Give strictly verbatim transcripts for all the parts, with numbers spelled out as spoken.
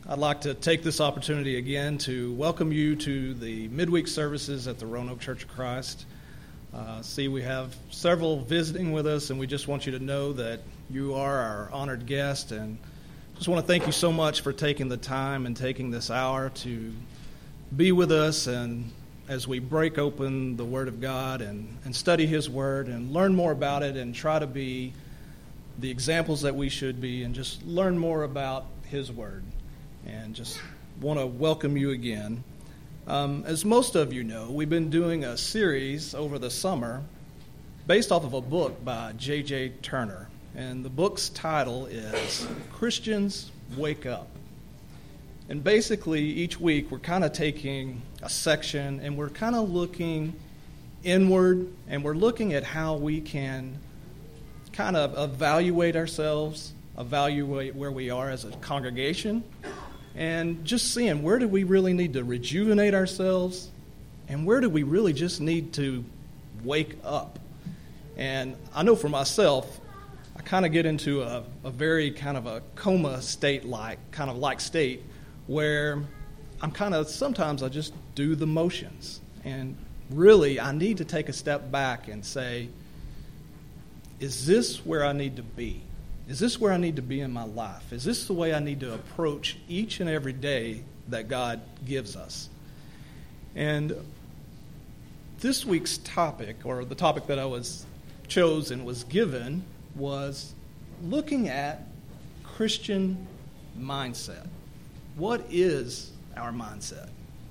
I'd like to take this opportunity again to welcome you to the midweek services at the Roanoke Church of Christ. Uh, see, we have several visiting with us, and we just want you to know that you are our honored guest, and just want to thank you so much for taking the time and taking this hour to be with us, and as we break open the Word of God and, and study His Word and learn more about it and try to be the examples that we should be and just learn more about His Word. And just want to welcome you again. Um, as most of you know, we've been doing a series over the summer based off of a book by J J Turner. And the book's title is Christians Wake Up. And basically, each week, we're kind of taking a section and we're kind of looking inward, and we're looking at how we can kind of evaluate ourselves, evaluate where we are as a congregation, and just seeing where do we really need to rejuvenate ourselves, and where do we really just need to wake up. And I know for myself, I kind of get into a, a very kind of a coma state-like, kind of like state, where I'm kind of, sometimes I just do the motions. And really, I need to take a step back and say, is this where I need to be? Is this where I need to be in my life? Is this the way I need to approach each and every day that God gives us? And this week's topic, or the topic that I was chosen, was given, was looking at Christian mindset. What is our mindset?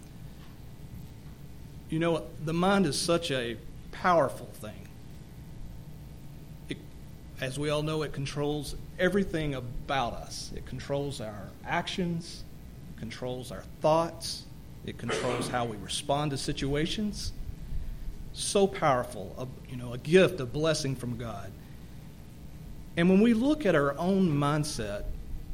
You know, the mind is such a powerful thing. It, as we all know, it controls everything about us. It controls our actions, it controls our thoughts, it controls how we respond to situations. So powerful, a, you know, a gift, a blessing from God. And when we look at our own mindset,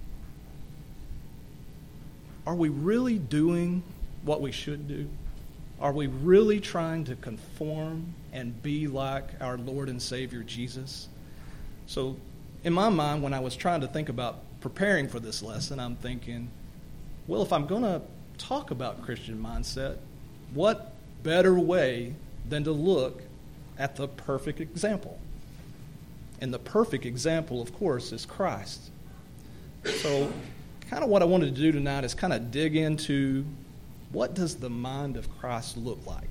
are we really doing what we should do? Are we really trying to conform and be like our Lord and Savior Jesus? So in my mind, when I was trying to think about preparing for this lesson, I'm thinking, well, if I'm going to talk about Christian mindset, what better way than to look at the perfect example? And the perfect example, of course, is Christ. So kind of what I wanted to do tonight is kind of dig into what does the mind of Christ look like?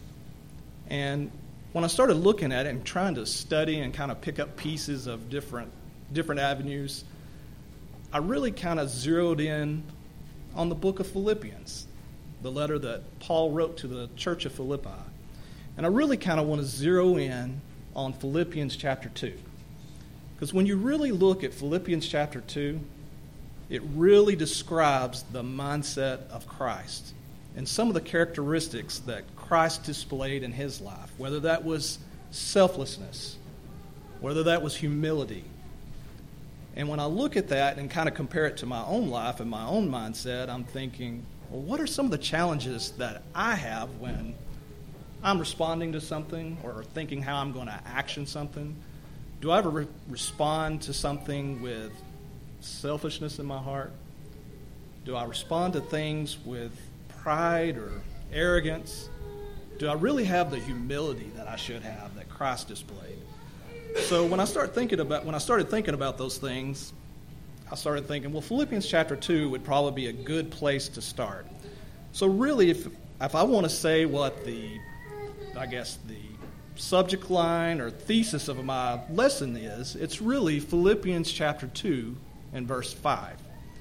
And when I started looking at it and trying to study and kind of pick up pieces of different different avenues, I really kind of zeroed in on the book of Philippians, the letter that Paul wrote to the church of Philippi. And I really kind of want to zero in on Philippians chapter two. Because when you really look at Philippians chapter two, it really describes the mindset of Christ and some of the characteristics that Christ displayed in his life, whether that was selflessness, whether that was humility. And when I look at that and kind of compare it to my own life and my own mindset, I'm thinking, well, what are some of the challenges that I have when I'm responding to something or thinking how I'm going to action something? Do I ever re- respond to something with selfishness in my heart? Do I respond to things with pride or arrogance? Do I really have the humility that I should have, that Christ displayed? So when I start thinking about when I started thinking about those things, I started thinking, well, Philippians chapter two would probably be a good place to start. So really, if if I want to say what the I guess the subject line or thesis of my lesson is, it's really Philippians chapter two and verse five.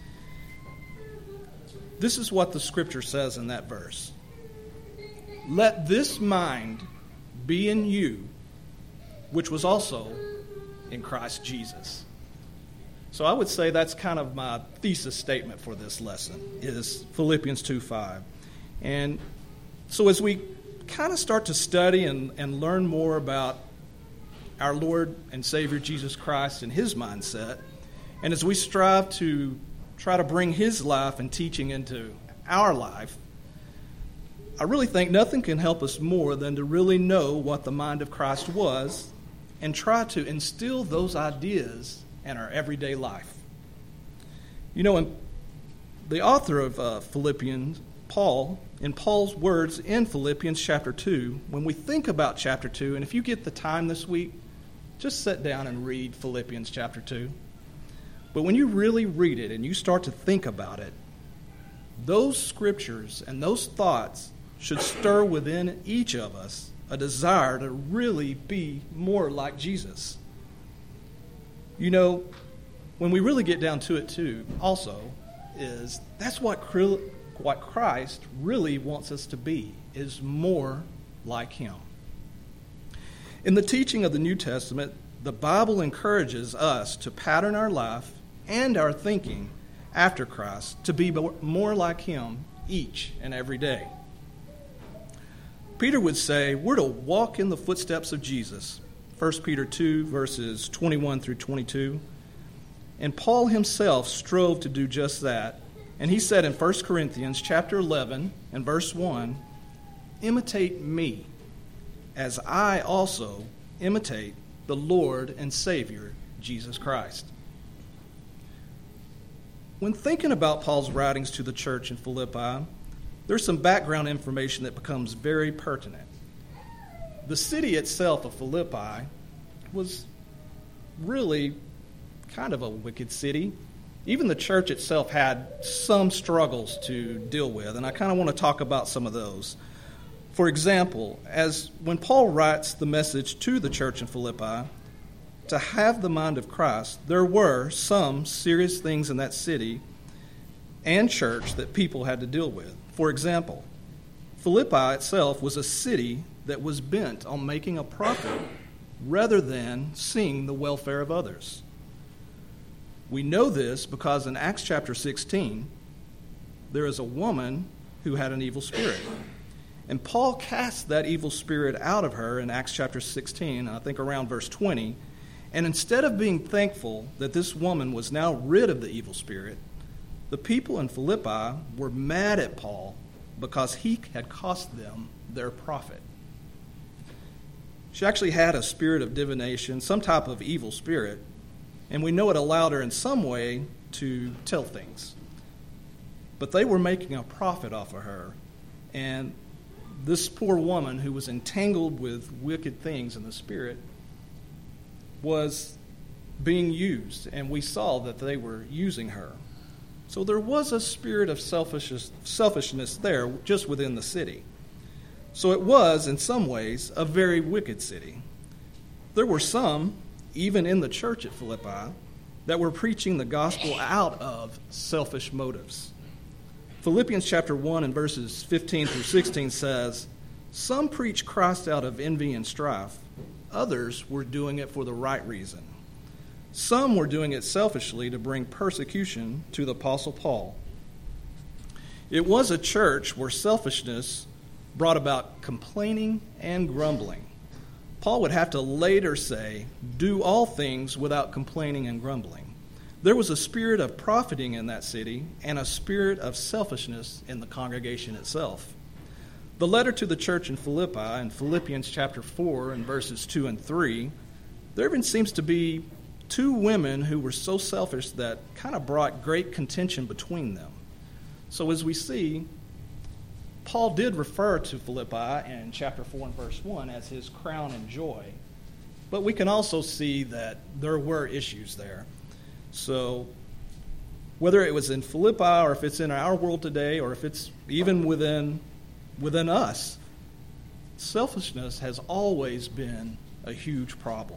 This is what the scripture says in that verse. Let this mind be in you, which was also in Christ Jesus. So I would say that's kind of my thesis statement for this lesson, is Philippians two five. And so as we kind of start to study and, and learn more about our Lord and Savior Jesus Christ and his mindset, and as we strive to try to bring his life and teaching into our life, I really think nothing can help us more than to really know what the mind of Christ was and try to instill those ideas in our everyday life. You know, in the author of uh, Philippians, Paul, in Paul's words in Philippians chapter two, when we think about chapter two, and if you get the time this week, just sit down and read Philippians chapter two. But when you really read it and you start to think about it, those scriptures and those thoughts should stir within each of us a desire to really be more like Jesus. You know, when we really get down to it too, also, is that's what what Christ really wants us to be, is more like him. In the teaching of the New Testament, the Bible encourages us to pattern our life and our thinking after Christ to be more like him each and every day. Peter would say we're to walk in the footsteps of Jesus, First Peter two, verses twenty-one through twenty-two. And Paul himself strove to do just that. And he said in First Corinthians chapter eleven and verse one, imitate me as I also imitate the Lord and Savior, Jesus Christ. When thinking about Paul's writings to the church in Philippi, there's some background information that becomes very pertinent. The city itself of Philippi was really kind of a wicked city. Even the church itself had some struggles to deal with, and I kind of want to talk about some of those. For example, as when Paul writes the message to the church in Philippi, to have the mind of Christ, there were some serious things in that city and church that people had to deal with. For example, Philippi itself was a city that was bent on making a profit rather than seeing the welfare of others. We know this because in Acts chapter sixteen, there is a woman who had an evil spirit. And Paul cast that evil spirit out of her in Acts chapter sixteen, I think around verse twenty. And instead of being thankful that this woman was now rid of the evil spirit, the people in Philippi were mad at Paul because he had cost them their profit. She actually had a spirit of divination, some type of evil spirit, and we know it allowed her in some way to tell things. But they were making a profit off of her, and this poor woman who was entangled with wicked things in the spirit was being used, and we saw that they were using her. So there was a spirit of selfishness, selfishness there just within the city. So it was, in some ways, a very wicked city. There were some, even in the church at Philippi, that were preaching the gospel out of selfish motives. Philippians chapter one and verses fifteen through sixteen says, "Some preach Christ out of envy and strife. Others were doing it for the right reason. Some were doing it selfishly to bring persecution to the Apostle Paul." It was a church where selfishness brought about complaining and grumbling. Paul would have to later say, "Do all things without complaining and grumbling." There was a spirit of profiting in that city and a spirit of selfishness in the congregation itself. The letter to the church in Philippi, in Philippians chapter four and verses two and three, there even seems to be two women who were so selfish that kind of brought great contention between them. So as we see, Paul did refer to Philippi in chapter four and verse one as his crown and joy, but we can also see that there were issues there. So whether it was in Philippi or if it's in our world today or if it's even within within us, selfishness has always been a huge problem.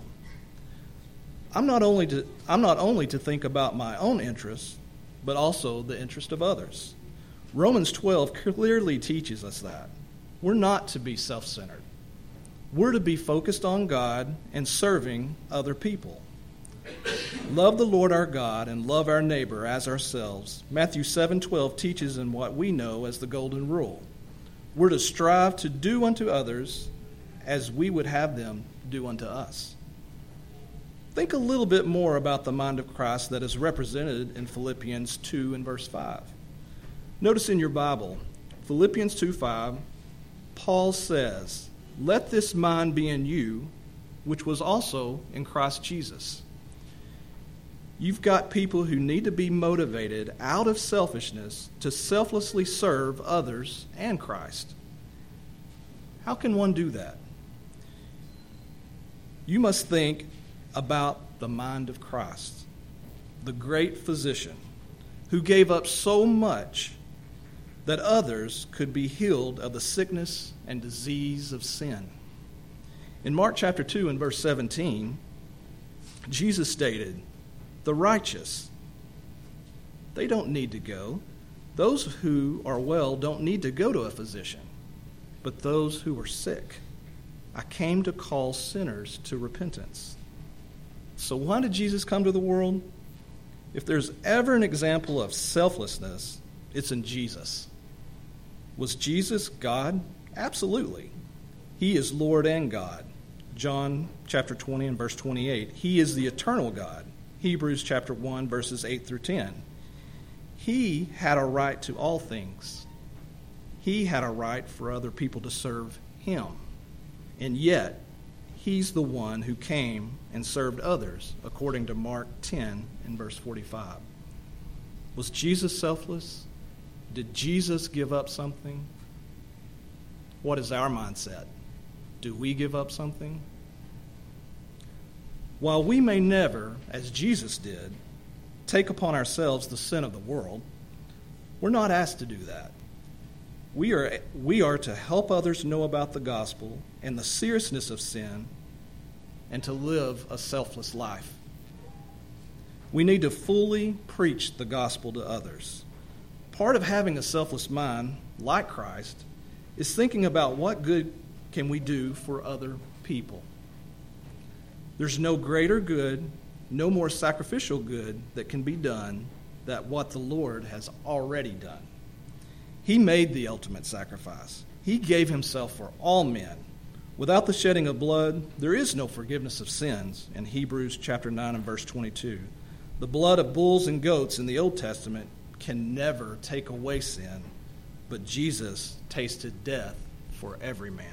I'm not only to I'm not only to think about my own interests, but also the interest of others. Romans twelve clearly teaches us that. We're not to be self-centered. We're to be focused on God and serving other people. Love the Lord our God and love our neighbor as ourselves. Matthew seven twelve teaches in what we know as the golden rule. We're to strive to do unto others as we would have them do unto us. Think a little bit more about the mind of Christ that is represented in Philippians two and verse five. Notice in your Bible, Philippians two five, Paul says, "Let this mind be in you, which was also in Christ Jesus." You've got people who need to be motivated out of selfishness to selflessly serve others and Christ. How can one do that? You must think about the mind of Christ, the great physician who gave up so much that others could be healed of the sickness and disease of sin. In Mark chapter two and verse seventeen, Jesus stated, "The righteous, they don't need to go. Those who are well don't need to go to a physician, but those who are sick. I came to call sinners to repentance." So why did Jesus come to the world? If there's ever an example of selflessness, it's in Jesus. Was Jesus God? Absolutely. He is Lord and God. John chapter twenty and verse twenty-eight. He is the eternal God. Hebrews chapter one verses eight through ten. He had a right to all things. He had a right for other people to serve him. And yet, he's the one who came and served others, according to Mark ten and verse forty-five. Was Jesus selfless? Did Jesus give up something? What is our mindset? Do we give up something? While we may never, as Jesus did, take upon ourselves the sin of the world, we're not asked to do that. We are, we are to help others know about the gospel and the seriousness of sin and to live a selfless life. We need to fully preach the gospel to others. Part of having a selfless mind, like Christ, is thinking about what good can we do for other people. There's no greater good, no more sacrificial good that can be done than what the Lord has already done. He made the ultimate sacrifice. He gave himself for all men. Without the shedding of blood, there is no forgiveness of sins, in Hebrews chapter nine and verse twenty-two. The blood of bulls and goats in the Old Testament can never take away sin, but Jesus tasted death for every man.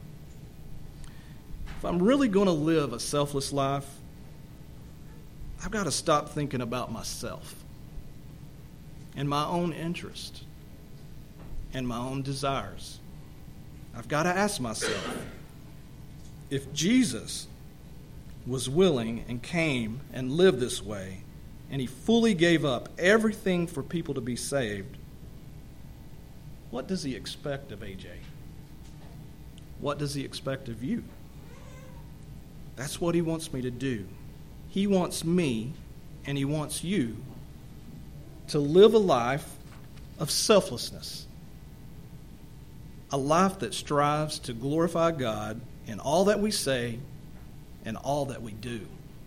If I'm really going to live a selfless life, I've got to stop thinking about myself and my own interest and my own desires. I've got to ask myself, if Jesus was willing and came and lived this way, and he fully gave up everything for people to be saved, what does he expect of A J? What does he expect of you? That's what he wants me to do. He wants me, and he wants you, to live a life of selflessness. A life that strives to glorify God in all that we say and all that we do.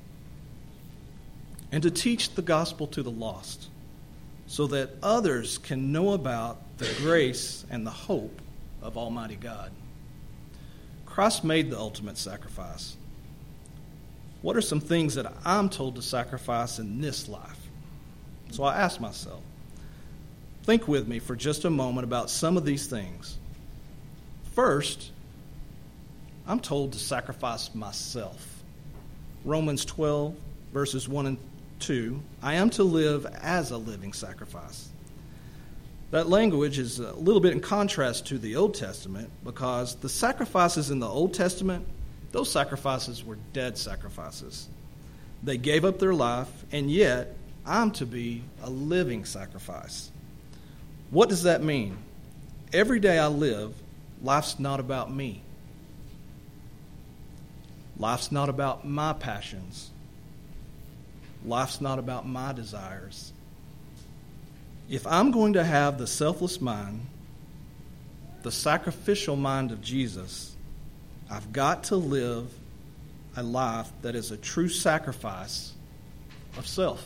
And to teach the gospel to the lost so that others can know about the grace and the hope of Almighty God. Christ made the ultimate sacrifice. What are some things that I'm told to sacrifice in this life? So I ask myself, think with me for just a moment about some of these things. First, I'm told to sacrifice myself. Romans twelve, verses one and two, I am to live as a living sacrifice. That language is a little bit in contrast to the Old Testament because the sacrifices in the Old Testament, those sacrifices were dead sacrifices. They gave up their life, and yet I'm to be a living sacrifice. What does that mean? Every day I live, life's not about me. Life's not about my passions. Life's not about my desires. If I'm going to have the selfless mind, the sacrificial mind of Jesus, I've got to live a life that is a true sacrifice of self.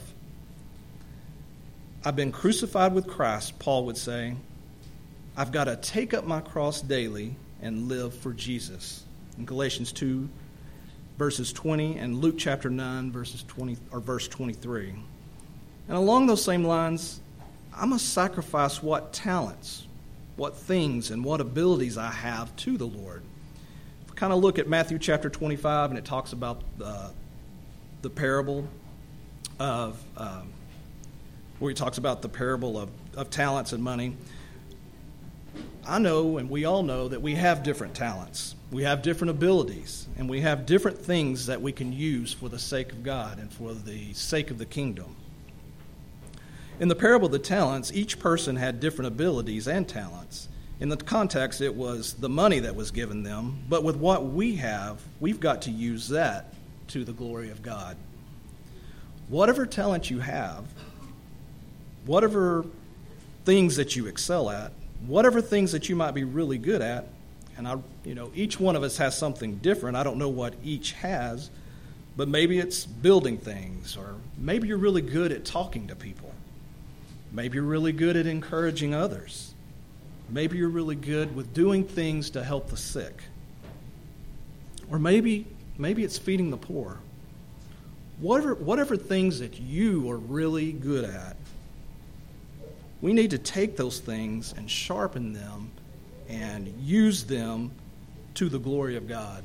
I've been crucified with Christ, Paul would say. I've got to take up my cross daily and live for Jesus. In Galatians two, verses twenty, and Luke chapter nine, verses twenty or verse twenty-three. And along those same lines, I must sacrifice what talents, what things, and what abilities I have to the Lord. If we kind of look at Matthew chapter twenty-five, and it talks about the, the parable of um, where he talks about the parable of, of talents and money. I know, and we all know, that we have different talents. We have different abilities, and we have different things that we can use for the sake of God and for the sake of the kingdom. In the parable of the talents, each person had different abilities and talents. In the context, it was the money that was given them, but with what we have, we've got to use that to the glory of God. Whatever talent you have, whatever things that you excel at, whatever things that you might be really good at, and I, you know, each one of us has something different. I don't know what each has, but maybe it's building things, or maybe you're really good at talking to people. Maybe you're really good at encouraging others. Maybe you're really good with doing things to help the sick. Or maybe maybe it's feeding the poor. Whatever whatever things that you are really good at, we need to take those things and sharpen them and use them to the glory of God.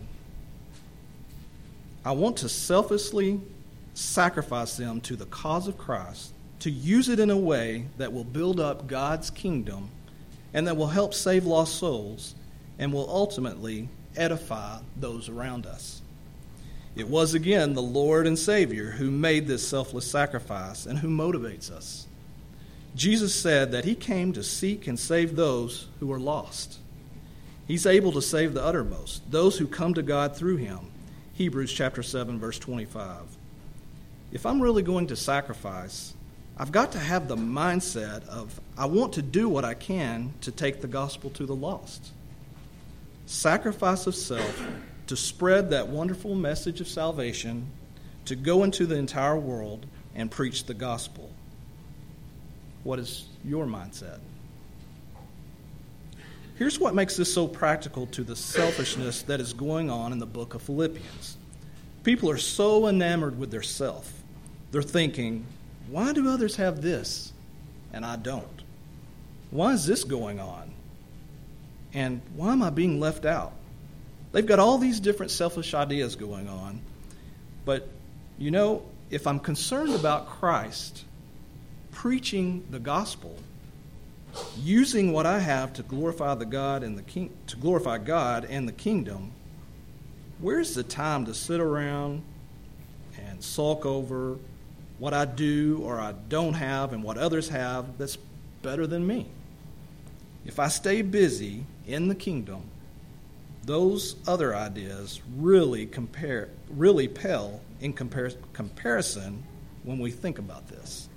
I want to selflessly sacrifice them to the cause of Christ, to use it in a way that will build up God's kingdom and that will help save lost souls and will ultimately edify those around us. It was, again, the Lord and Savior who made this selfless sacrifice and who motivates us. Jesus said that he came to seek and save those who are lost. He's able to save the uttermost, those who come to God through him. Hebrews chapter seven, verse twenty-five. If I'm really going to sacrifice, I've got to have the mindset of I want to do what I can to take the gospel to the lost. Sacrifice of self to spread that wonderful message of salvation, to go into the entire world and preach the gospel. What is your mindset? Here's what makes this so practical to the selfishness that is going on in the book of Philippians. People are so enamored with their self. They're thinking, why do others have this and I don't? Why is this going on? And why am I being left out? They've got all these different selfish ideas going on. But, you know, if I'm concerned about Christ preaching the gospel, using what I have to glorify the God and the king, to glorify God and the kingdom, where's the time to sit around and sulk over what I do or I don't have and what others have that's better than me? If I stay busy in the kingdom, those other ideas really compare, really pale in compar- comparison when we think about this.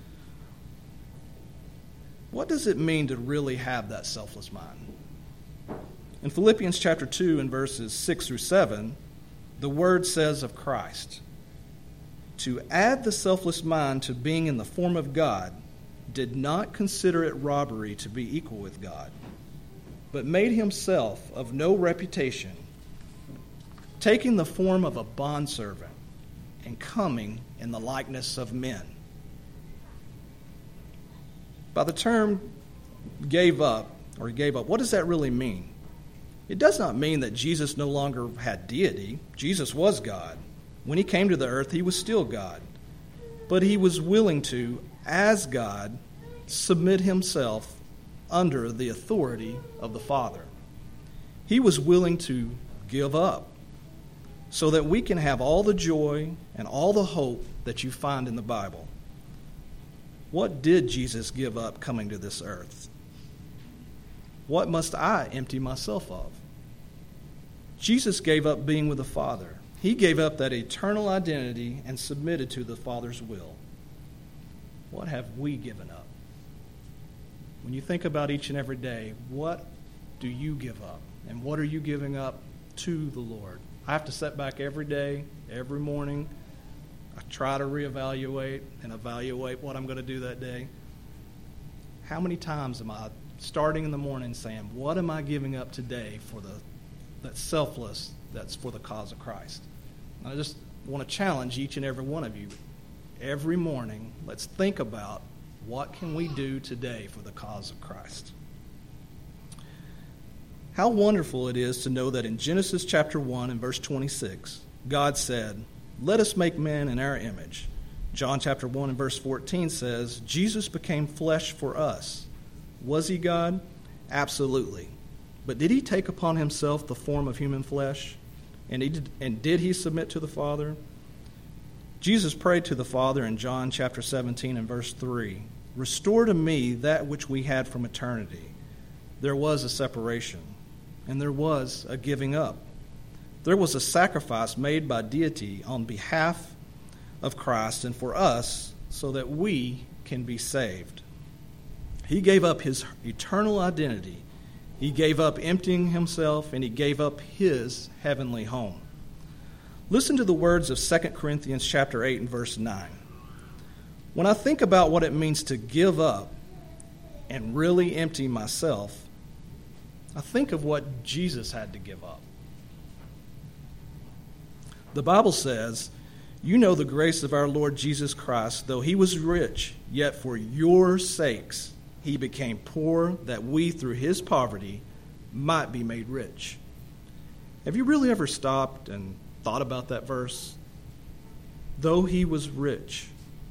What does it mean to really have that selfless mind? In Philippians chapter two and verses six through seven, the word says of Christ, to add the selfless mind to being in the form of God, did not consider it robbery to be equal with God, but made himself of no reputation, taking the form of a bondservant and coming in the likeness of men. By the term gave up, or he gave up, what does that really mean? It does not mean that Jesus no longer had deity. Jesus was God. When he came to the earth, he was still God. But he was willing to, as God, submit himself under the authority of the Father. He was willing to give up so that we can have all the joy and all the hope that you find in the Bible. What did Jesus give up coming to this earth? What must I empty myself of? Jesus gave up being with the Father. He gave up that eternal identity and submitted to the Father's will. What have we given up? When you think about each and every day, what do you give up? And what are you giving up to the Lord? I have to sit back every day, every morning. I try to reevaluate and evaluate what I'm going to do that day. How many times am I starting in the morning saying, what am I giving up today for the that's selfless, that's for the cause of Christ? And I just want to challenge each and every one of you. Every morning, let's think about what can we do today for the cause of Christ. How wonderful it is to know that in Genesis chapter one and verse twenty-six, God said, let us make man in our image, John chapter one and verse fourteen says, Jesus became flesh for us. Was he God? Absolutely. But did he take upon himself the form of human flesh? And, he did, and did he submit to the Father? Jesus prayed to the Father in John chapter seventeen and verse three, restore to me that which we had from eternity. There was a separation, and there was a giving up. There was a sacrifice made by deity on behalf of Christ and for us so that we can be saved. He gave up his eternal identity. He gave up emptying himself, and he gave up his heavenly home. Listen to the words of Second Corinthians chapter eight and verse nine. When I think about what it means to give up and really empty myself, I think of what Jesus had to give up. The Bible says, you know the grace of our Lord Jesus Christ, though he was rich, yet for your sakes he became poor, that we through his poverty might be made rich. Have you really ever stopped and thought about that verse? Though he was rich,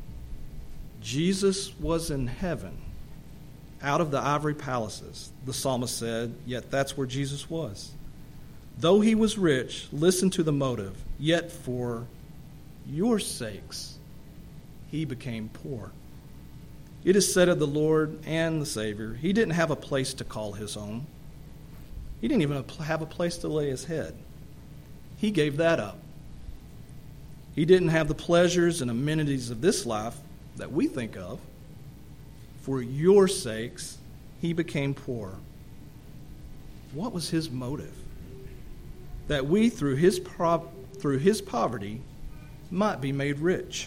Jesus was in heaven, out of the ivory palaces, the psalmist said, yet that's where Jesus was. Though he was rich, listen to the motive, yet for your sakes he became poor. It is said of the Lord and the Savior, he didn't have a place to call his own. He didn't even have a place to lay his head. He gave that up. He didn't have the pleasures and amenities of this life that we think of. For your sakes, he became poor. What was his motive? That we, through his, pro- through his poverty, might be made rich.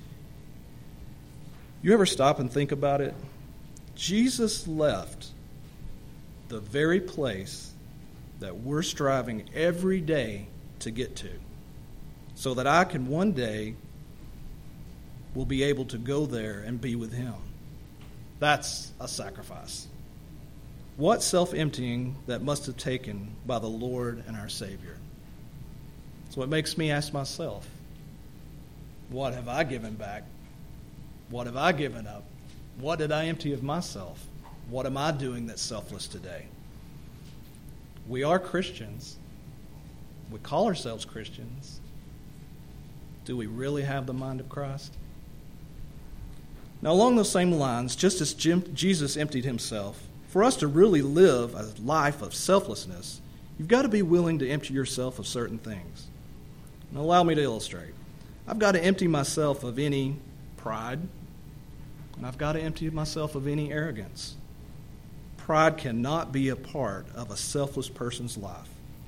You ever stop and think about it? Jesus left the very place that we're striving every day to get to, so that I can one day will be able to go there and be with him. That's a sacrifice. What self-emptying that must have taken by the Lord and our Savior. So it makes me ask myself, what have I given back? What have I given up? What did I empty of myself? What am I doing that's selfless today? We are Christians. We call ourselves Christians. Do we really have the mind of Christ? Now, along those same lines, just as Jim, Jesus emptied himself, for us to really live a life of selflessness, you've got to be willing to empty yourself of certain things. Now, allow me to illustrate. I've got to empty myself of any pride, and I've got to empty myself of any arrogance. Pride cannot be a part of a selfless person's life.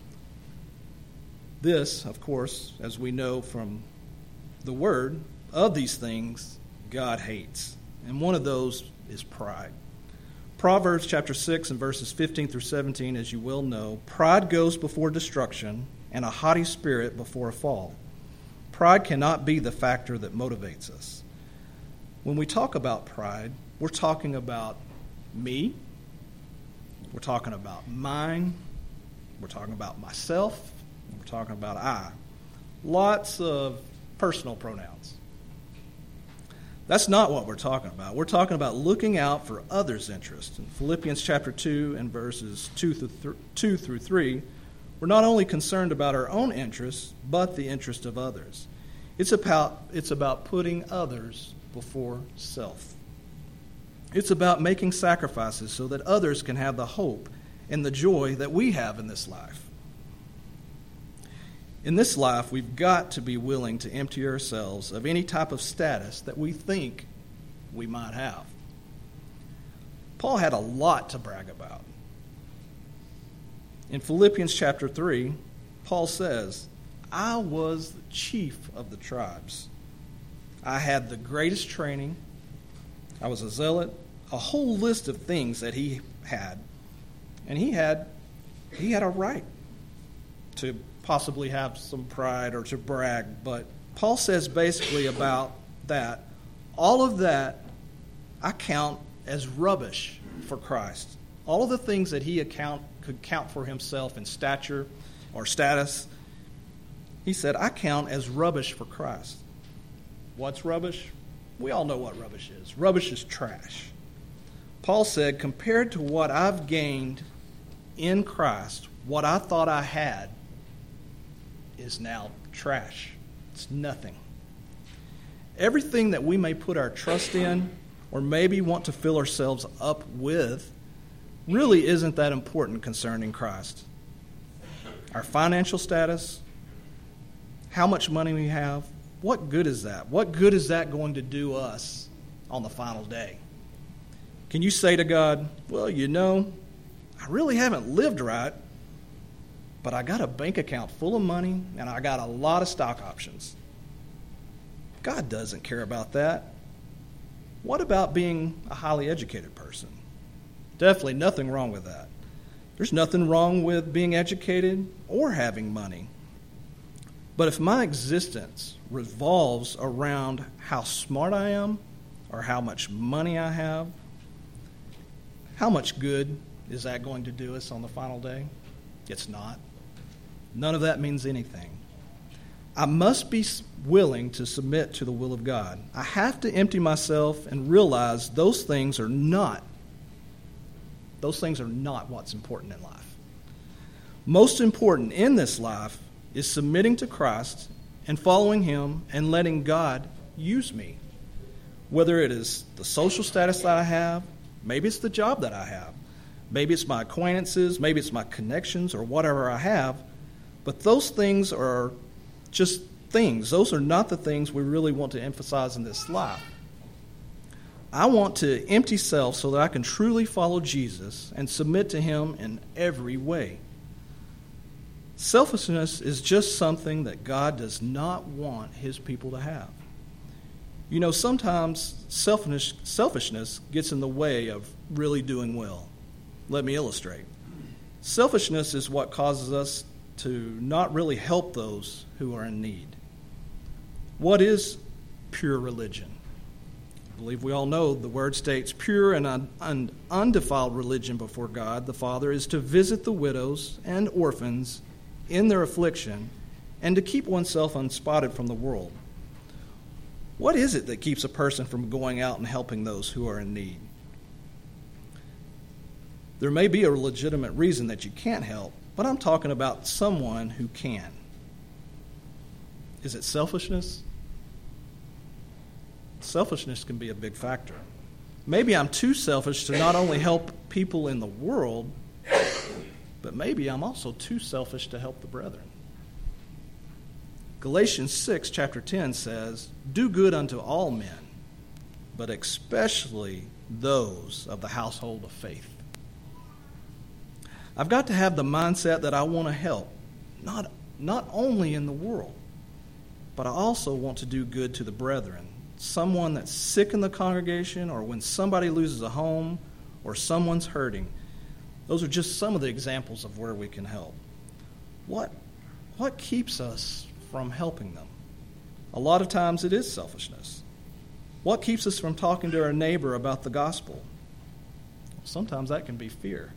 This, of course, as we know from the Word, of these things God hates. And one of those is pride. Proverbs chapter six and verses fifteen through seventeen, as you well know, pride goes before destruction and a haughty spirit before a fall. Pride cannot be the factor that motivates us. When we talk about pride, we're talking about me, we're talking about mine, we're talking about myself, we're talking about I. Lots of personal pronouns. That's not what we're talking about. We're talking about looking out for others' interests. In Philippians chapter two and verses two through three, we're not only concerned about our own interests, but the interest of others. It's about, it's about putting others before self. It's about making sacrifices so that others can have the hope and the joy that we have in this life. In this life, we've got to be willing to empty ourselves of any type of status that we think we might have. Paul had a lot to brag about. In Philippians chapter three, Paul says, I was the chief of the tribes. I had the greatest training. I was a zealot. A whole list of things that he had. And he had, he had a right to possibly have some pride or to brag. But Paul says basically about that, all of that I count as rubbish for Christ. All of the things that he account could count for himself in stature or status, he said, I count as rubbish for Christ. What's rubbish? We all know what rubbish is. Rubbish is trash. Paul said, compared to what I've gained in Christ, what I thought I had is now trash. It's nothing. Everything that we may put our trust in or maybe want to fill ourselves up with really isn't that important concerning Christ. Our financial status, how much money we have, what good is that? What good is that going to do us on the final day? Can you say to God, well, you know, I really haven't lived right, but I got a bank account full of money and I got a lot of stock options. God doesn't care about that. What about being a highly educated person? Definitely nothing wrong with that. There's nothing wrong with being educated or having money. But if my existence revolves around how smart I am or how much money I have, how much good is that going to do us on the final day? It's not. None of that means anything. I must be willing to submit to the will of God. I have to empty myself and realize those things are not, those things are not what's important in life. Most important in this life is submitting to Christ and following Him and letting God use me. Whether it is the social status that I have, maybe it's the job that I have, maybe it's my acquaintances, maybe it's my connections or whatever I have, but those things are just things. Those are not the things we really want to emphasize in this life. I want to empty self so that I can truly follow Jesus and submit to Him in every way. Selfishness is just something that God does not want His people to have. You know, sometimes selfish, selfishness gets in the way of really doing well. Let me illustrate. Selfishness is what causes us to not really help those who are in need. What is pure religion? I believe we all know the word states pure and un- un- undefiled religion before God the Father is to visit the widows and orphans in their affliction and to keep oneself unspotted from the world. What is it that keeps a person from going out and helping those who are in need? There may be a legitimate reason that you can't help, but I'm talking about someone who can. Is it selfishness? Selfishness can be a big factor. Maybe I'm too selfish to not only help people in the world, but maybe I'm also too selfish to help the brethren. Galatians six, chapter ten says, "Do good unto all men, but especially those of the household of faith." I've got to have the mindset that I want to help, not, not only in the world, but I also want to do good to the brethren. Someone that's sick in the congregation, or when somebody loses a home, or someone's hurting. Those are just some of the examples of where we can help. What, what keeps us from helping them? A lot of times it is selfishness. What keeps us from talking to our neighbor about the gospel? Sometimes that can be fear.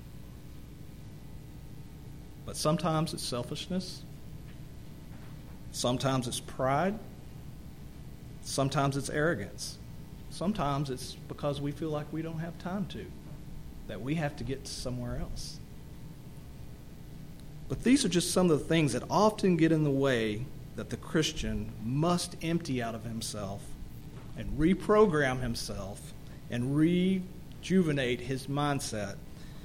But sometimes it's selfishness. Sometimes it's pride. Sometimes it's arrogance. Sometimes it's because we feel like we don't have time to, that we have to get somewhere else. But these are just some of the things that often get in the way that the Christian must empty out of himself and reprogram himself and rejuvenate his mindset.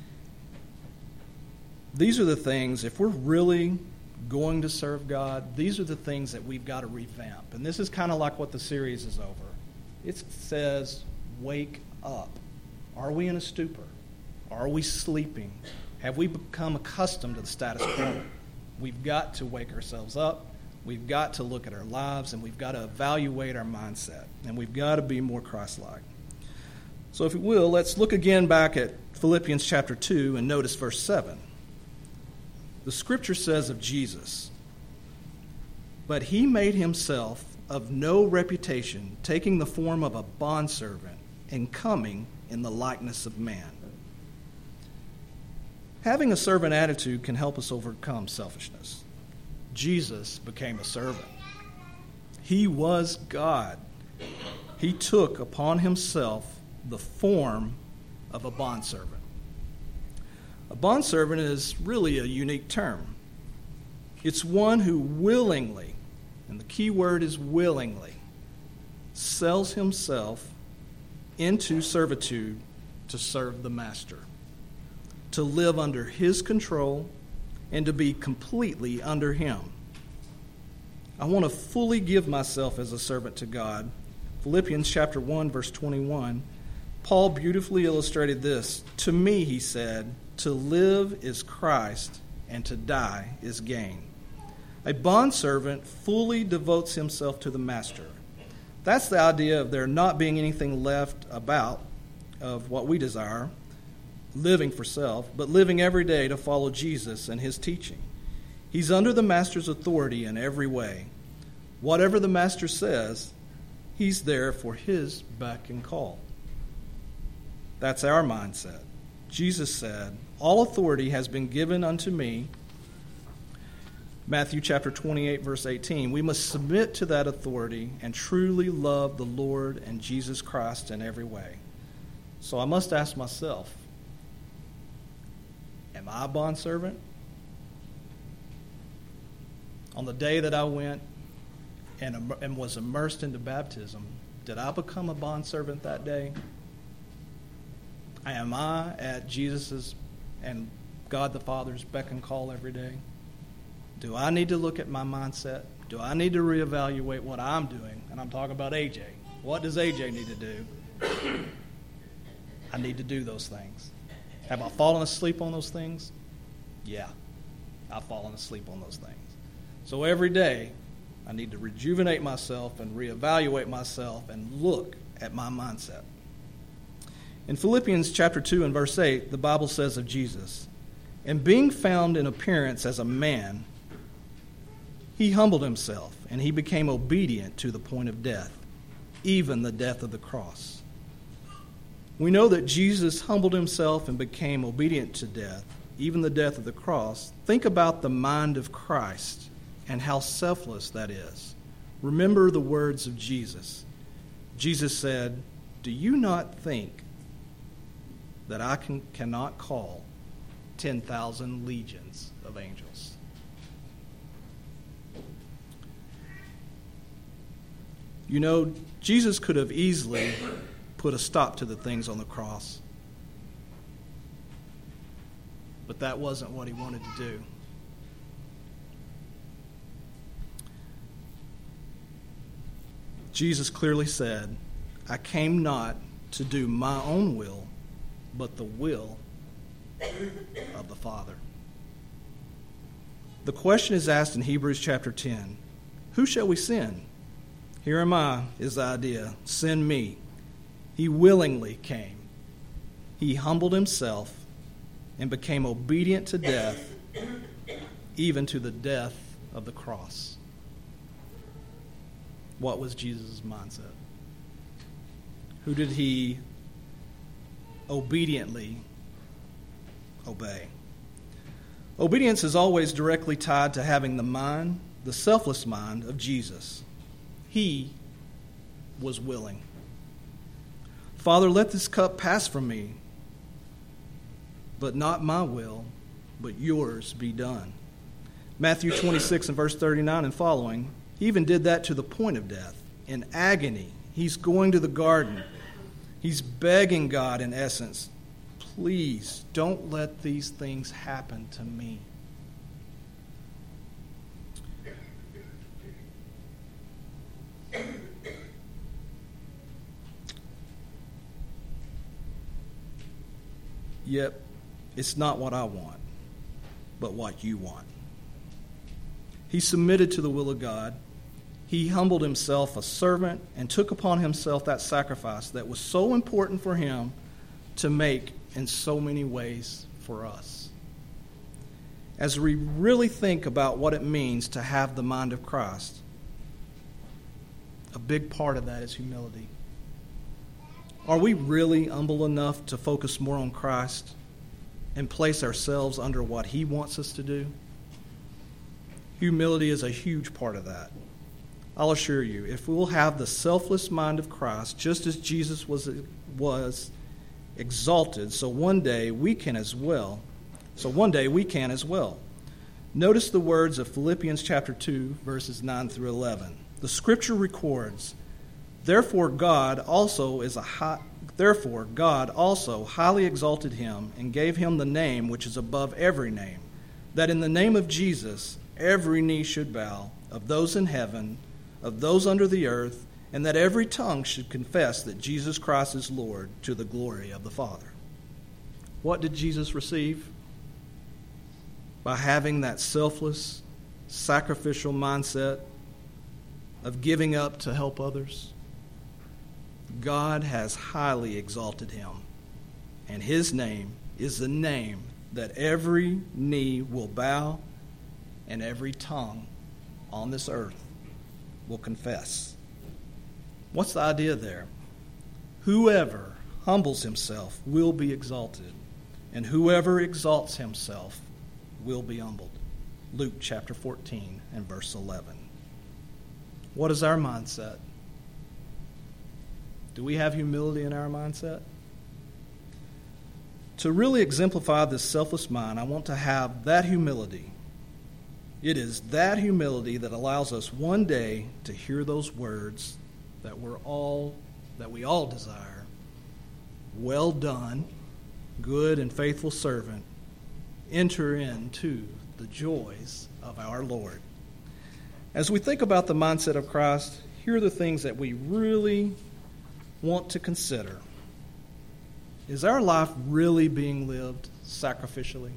These are the things, if we're really going to serve God, these are the things that we've got to revamp. And this is kind of like what the series is over. It says, wake up. Are we in a stupor? Are we sleeping? Have we become accustomed to the status quo? We've got to wake ourselves up. We've got to look at our lives, and we've got to evaluate our mindset. And we've got to be more Christ-like. So if you will, let's look again back at Philippians chapter two and notice verse seven. The scripture says of Jesus, "But he made himself of no reputation, taking the form of a bondservant and coming in the likeness of man." Having a servant attitude can help us overcome selfishness. Jesus became a servant. He was God. He took upon himself the form of a bondservant. A bondservant is really a unique term. It's one who willingly, and the key word is willingly, sells himself into servitude to serve the master, to live under his control, and to be completely under him. I want to fully give myself as a servant to God. Philippians chapter one, verse twenty-one, Paul beautifully illustrated this. To me, he said, to live is Christ, and to die is gain. A bondservant fully devotes himself to the master. That's the idea of there not being anything left about of what we desire, living for self, but living every day to follow Jesus and his teaching. He's under the master's authority in every way. Whatever the master says, he's there for his beck and call. That's our mindset. Jesus said, all authority has been given unto me. Matthew chapter twenty-eight, verse eighteen. We must submit to that authority and truly love the Lord and Jesus Christ in every way. So I must ask myself, am I a bondservant? On the day that I went and, and was immersed into baptism, did I become a bondservant that day? Am I at Jesus' and God the Father's beck and call every day? Do I need to look at my mindset? Do I need to reevaluate what I'm doing? And I'm talking about A J. What does A J need to do? I need to do those things. Have I fallen asleep on those things? Yeah, I've fallen asleep on those things. So every day, I need to rejuvenate myself and reevaluate myself and look at my mindset. In Philippians chapter two and verse eight, the Bible says of Jesus, and being found in appearance as a man, he humbled himself, and he became obedient to the point of death, even the death of the cross. We know that Jesus humbled himself and became obedient to death, even the death of the cross. Think about the mind of Christ and how selfless that is. Remember the words of Jesus. Jesus said, do you not think that I can, cannot call ten thousand legions of angels? You know, Jesus could have easily put a stop to the things on the cross. But that wasn't what he wanted to do. Jesus clearly said, I came not to do my own will, but the will of the Father. The question is asked in Hebrews chapter ten, who shall we send? Here am I, is the idea. Send me. He willingly came. He humbled himself and became obedient to death, even to the death of the cross. What was Jesus' mindset? Who did he obediently obey? Obedience is always directly tied to having the mind, the selfless mind of Jesus. He was willing. Father, let this cup pass from me, but not my will, but yours be done. Matthew twenty-six and verse thirty-nine and following, he even did that to the point of death. In agony, he's going to the garden. He's begging God, in essence, please don't let these things happen to me. Yep, it's not what I want, but what you want. He submitted to the will of God. He humbled himself, a servant, and took upon himself that sacrifice that was so important for him to make in so many ways for us. As we really think about what it means to have the mind of Christ, a big part of that is humility. Are we really humble enough to focus more on Christ and place ourselves under what he wants us to do? Humility is a huge part of that. I'll assure you, if we'll have the selfless mind of Christ, just as Jesus was, was exalted, so one day we can as well. So one day we can as well. Notice the words of Philippians chapter two, verses nine through eleven. The scripture records, Therefore God also is a high, therefore God also highly exalted him and gave him the name which is above every name, that in the name of Jesus every knee should bow, of those in heaven, of those under the earth, and that every tongue should confess that Jesus Christ is Lord, to the glory of the Father. What did Jesus receive? By having that selfless, sacrificial mindset of giving up to help others. God has highly exalted him, and his name is the name that every knee will bow and every tongue on this earth will confess. What's the idea there? Whoever humbles himself will be exalted, and whoever exalts himself will be humbled. Luke chapter fourteen and verse eleven. What is our mindset? Do we have humility in our mindset? To really exemplify this selfless mind, I want to have that humility. It is that humility that allows us one day to hear those words that we're all that we all desire. Well done, good and faithful servant. Enter into the joys of our Lord. As we think about the mindset of Christ, here are the things that we really want to consider. Is our life really being lived sacrificially?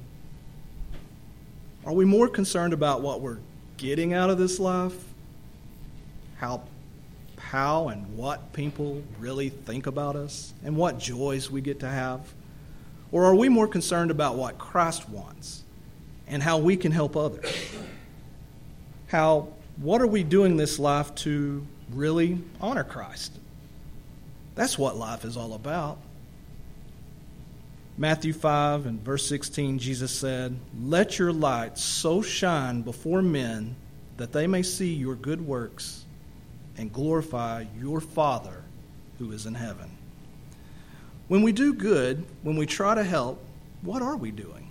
Are we more concerned about what we're getting out of this life? How, how and what people really think about us? And what joys we get to have? Or are we more concerned about what Christ wants and how we can help others? How, what are we doing this life to really honor Christ? That's what life is all about. Matthew five and verse sixteen, Jesus said, Let your light so shine before men that they may see your good works and glorify your Father who is in heaven. When we do good, when we try to help, what are we doing?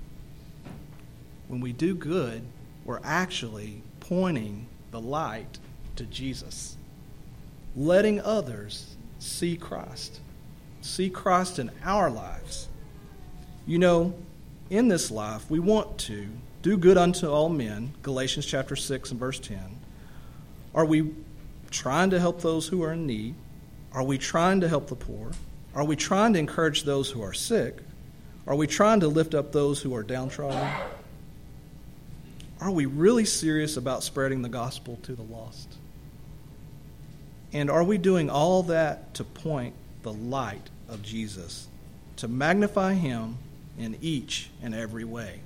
When we do good, we're actually pointing the light to Jesus, letting others see Christ, see Christ in our lives. You know, in this life, we want to do good unto all men, Galatians chapter six and verse ten. Are we trying to help those who are in need? Are we trying to help the poor? Are we trying to encourage those who are sick? Are we trying to lift up those who are downtrodden? Are we really serious about spreading the gospel to the lost? And are we doing all that to point the light of Jesus, to magnify him in each and every way?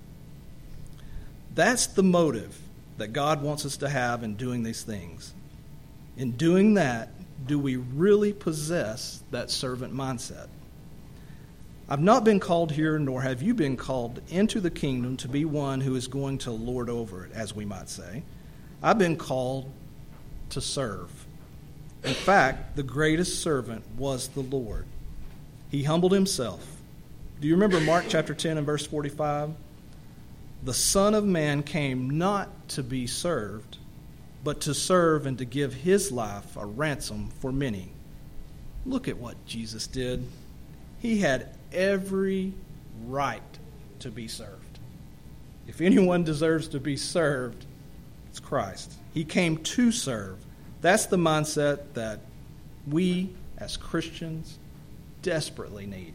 That's the motive that God wants us to have in doing these things. In doing that, do we really possess that servant mindset? I've not been called here, nor have you been called into the kingdom to be one who is going to lord over it, as we might say. I've been called to serve. In fact, the greatest servant was the Lord. He humbled himself. Do you remember Mark chapter ten and verse forty-five? The Son of Man came not to be served, but to serve and to give his life a ransom for many. Look at what Jesus did. He had every right to be served. If anyone deserves to be served, it's Christ. He came to serve. That's the mindset that we as Christians desperately need.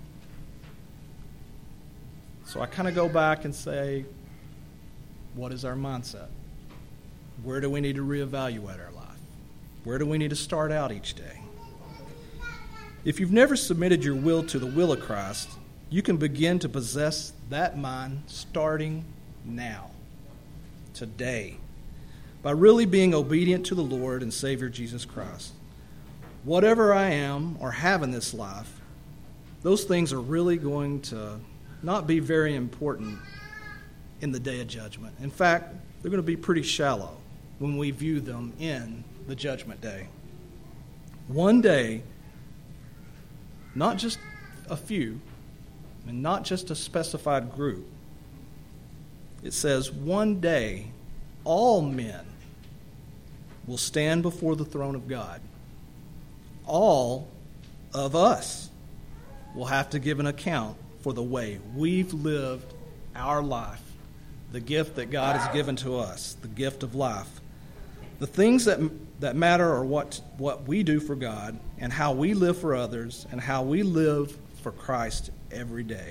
So I kind of go back and say, what is our mindset? Where do we need to reevaluate our life? Where do we need to start out each day? If you've never submitted your will to the will of Christ, you can begin to possess that mind starting now, today, by really being obedient to the Lord and Savior Jesus Christ. Whatever I am or have in this life, those things are really going to not be very important in the day of judgment. In fact, they're going to be pretty shallow. when we view them in the judgment day. One day, not just a few, and not just a specified group. It says, one day, all men will stand before the throne of God. All of us will have to give an account for the way we've lived our life, the gift that God has given to us, the gift of life. The things that that matter are what, what we do for God and how we live for others and how we live for Christ every day.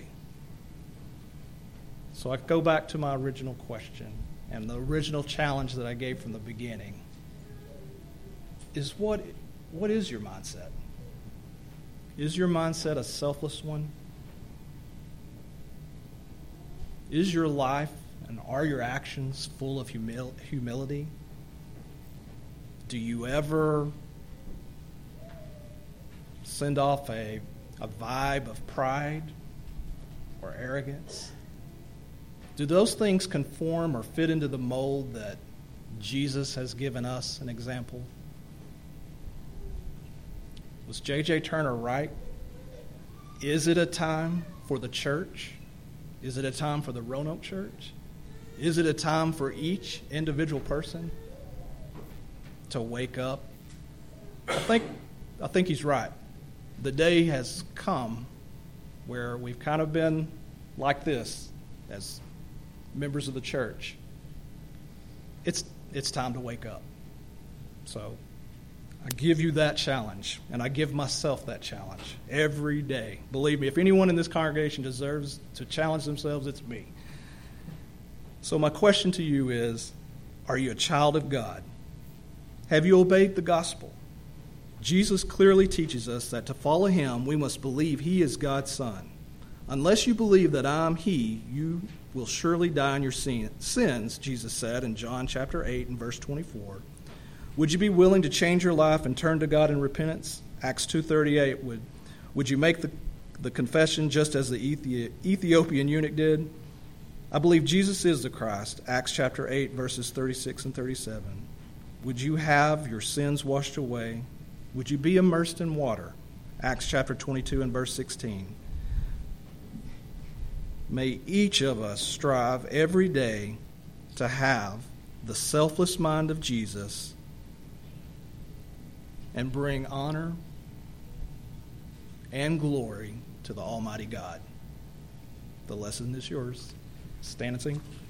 So I go back to my original question and the original challenge that I gave from the beginning. Is what what is your mindset? Is your mindset a selfless one? Is your life and are your actions full of humil- humility? Do you ever send off a, a vibe of pride or arrogance? Do those things conform or fit into the mold that Jesus has given us an example? Was J J Turner right? Is it a time for the church? Is it a time for the Roanoke Church? Is it a time for each individual person to wake up? I think I think he's right. The day has come where we've kind of been like this as members of the church. It's it's time to wake up. So I give you that challenge, and I give myself that challenge every day. Believe me, if anyone in this congregation deserves to challenge themselves, it's me. So my question to you is, are you a child of God? Have you obeyed the gospel? Jesus clearly teaches us that to follow him, we must believe he is God's Son. Unless you believe that I am he, you will surely die in your sins, Jesus said in John chapter eight and verse twenty-four. Would you be willing to change your life and turn to God in repentance? Acts two thirty-eight, would, would you make the, the confession just as the Ethi- Ethiopian eunuch did? I believe Jesus is the Christ, Acts chapter eight, verses thirty-six and thirty-seven. Would you have your sins washed away? Would you be immersed in water? Acts chapter twenty-two and verse sixteen. May each of us strive every day to have the selfless mind of Jesus and bring honor and glory to the Almighty God. The lesson is yours. Stand and sing.